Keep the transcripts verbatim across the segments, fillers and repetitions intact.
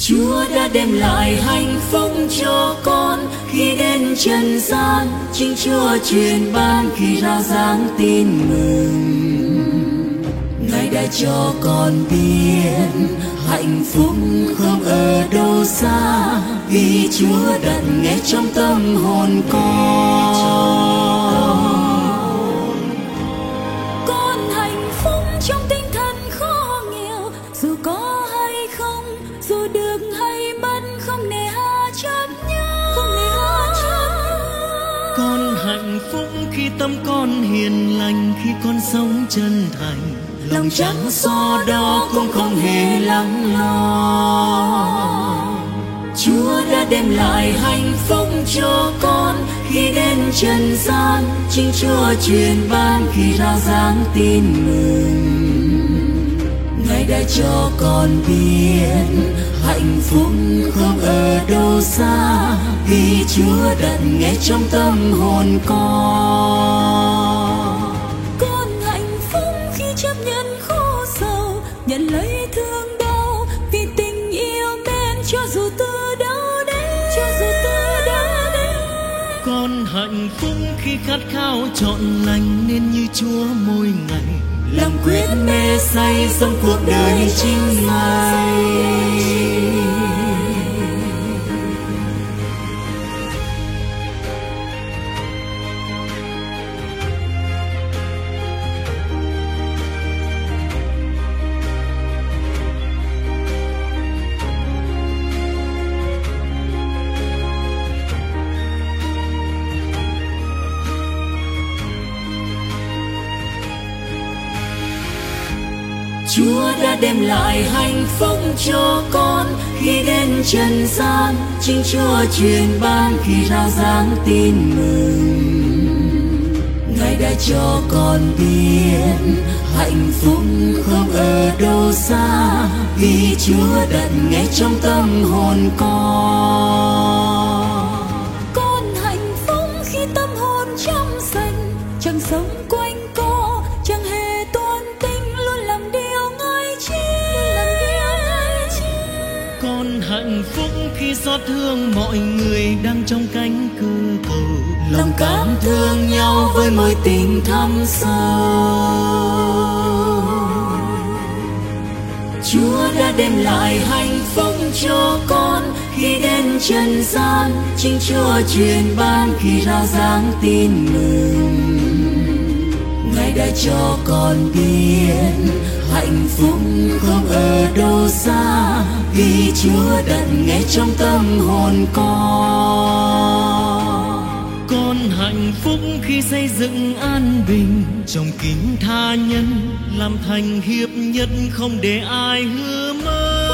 Chúa đã đem lại hạnh phúc cho con khi đến trần gian. Chính Chúa truyền ban khi rao giảng tin mừng. Ngài đã cho con biết hạnh phúc không ở đâu xa, vì Chúa đặt ngay trong tâm hồn con. Con hạnh phúc trong tinh thần khó nghèo, dù có hay không, dù được hay mất, không nề hà chấp nhau, không nề hà chấp nhau. Con hạnh phúc khi tâm con hiền lành, khi con sống chân thành, lòng trắng xóa đó cũng không hề lắng lo. Chúa đã đem lại hạnh phúc cho con khi đến trần gian. Chính Chúa truyền ban khi rao giảng tin mừng. Ngài đã cho con biết hạnh phúc không ở đâu xa, vì Chúa đặt ngay trong tâm hồn con. Con hạnh phúc khi chấp nhận khổ sầu, nhận lấy thương đau, vì tình yêu mến cho dù từ đâu đến, cho dù từ đâu đến. Con hạnh phúc khi khát khao trọn lành, nên như Chúa mỗi ngày lòng quyết mê say sống cuộc đời chính Ngài. Chúa đã đem lại hạnh phúc cho con khi đến trần gian. Chính Chúa truyền ban khi rao giảng tin mừng. Ngài đã cho con biết hạnh phúc không ở đâu xa, vì Chúa đặt ngay trong tâm hồn con. Con hạnh phúc khi tâm hồn trong sạch, chẳng sống quanh co, chẳng hề toan tính, luôn làm điều Ngài chi. Con hạnh phúc khi xót thương mọi người đang trong cánh cửa cầu, lòng cảm thương nhau với mối tình thâm sâu. Chúa đã đem lại hạnh phúc cho con khi đến trần gian. Chính Chúa truyền ban khi rao giảng tin mừng. Ngài đã cho con biết hạnh phúc không ở đâu xa, vì Chúa đặt ngay trong tâm hồn con. Con hạnh phúc khi xây dựng an bình trong kính tha nhân, làm thành hiệp nhất không để ai hứa mất.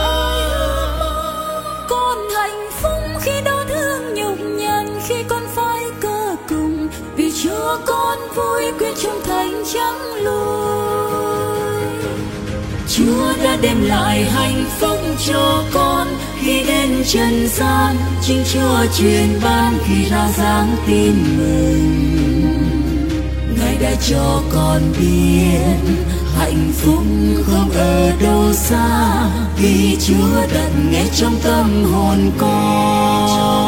Con hạnh phúc khi đau thương nhục nhằn, khi con phải cơ cùng, vì Chúa con vui quyết trung thành chẳng lùi. Chúa đã đem lại hạnh phúc cho con khi đến trần gian. Chính Chúa truyền ban khi rao giảng tin mừng. Ngài đã cho con biết hạnh phúc không ở đâu xa, vì Chúa đặt ngay trong tâm hồn con.